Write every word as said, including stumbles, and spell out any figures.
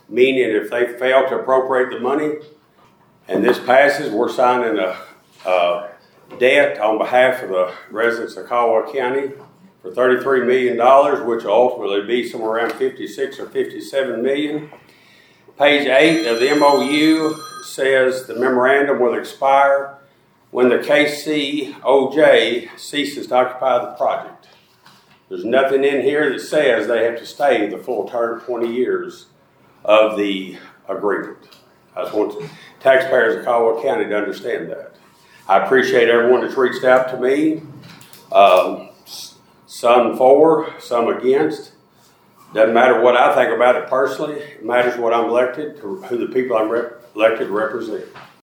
meaning if they fail to appropriate the money and this passes, we're signing a, a debt on behalf of the residents of Caldwell County for thirty-three million dollars, which will ultimately be somewhere around fifty-six or fifty-seven million dollars. Page eight of the M O U says the memorandum will expire when the K C O J ceases to occupy the project. There's nothing in here that says they have to stay the full term, twenty years of the agreement. I just want the taxpayers of Caldwell County to understand that. I appreciate everyone that's reached out to me. Um, some for, some against. Doesn't matter what I think about it personally. It matters what I'm elected, to who the people I'm rep- elected to represent.